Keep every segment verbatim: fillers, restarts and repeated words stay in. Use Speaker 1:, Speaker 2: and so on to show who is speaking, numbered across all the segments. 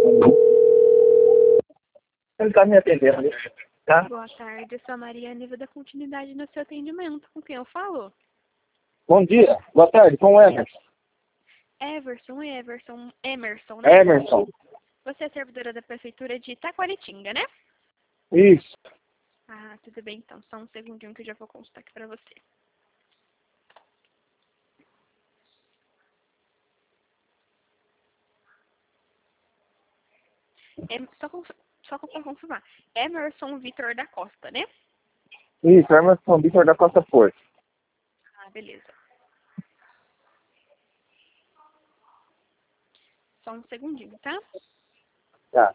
Speaker 1: Ele tá me atendendo, tá?
Speaker 2: Boa tarde, eu sou a Mariane, vou dar continuidade no seu atendimento. Com quem eu falo?
Speaker 1: Bom dia, boa tarde, com o Emerson.
Speaker 2: Everson, Everson, Emerson, né?
Speaker 1: Emerson,
Speaker 2: Você é servidora da Prefeitura de Itaquaritinga, né?
Speaker 1: isso.
Speaker 2: Ah, tudo bem, então. Só um segundinho que eu já vou consultar aqui pra você. É, só, conf- só pra confirmar. Emerson Vitor da Costa, né?
Speaker 1: Isso, Emerson Vitor da Costa Porto.
Speaker 2: Ah, beleza. Só um segundinho, tá?
Speaker 1: Tá.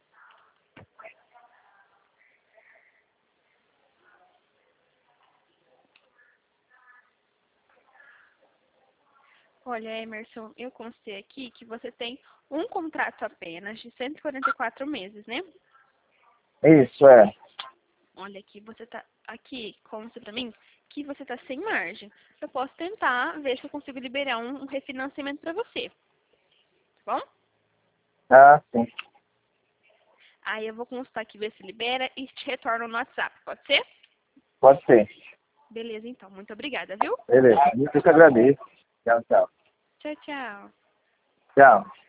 Speaker 2: Olha, Emerson, eu constei aqui que você tem um contrato apenas de cento e quarenta e quatro meses, né?
Speaker 1: Isso, é.
Speaker 2: Olha aqui, você tá aqui, consta pra mim, que você tá sem margem. Eu posso tentar ver se eu consigo liberar um, um refinanciamento pra você, tá bom?
Speaker 1: Ah, sim.
Speaker 2: Aí eu vou constar aqui, ver se libera e te retorno no WhatsApp, pode ser?
Speaker 1: Pode ser.
Speaker 2: Beleza, então. Muito obrigada, viu?
Speaker 1: Beleza, eu que agradeço. Tchau, tchau.
Speaker 2: Tchau, tchau.
Speaker 1: Tchau.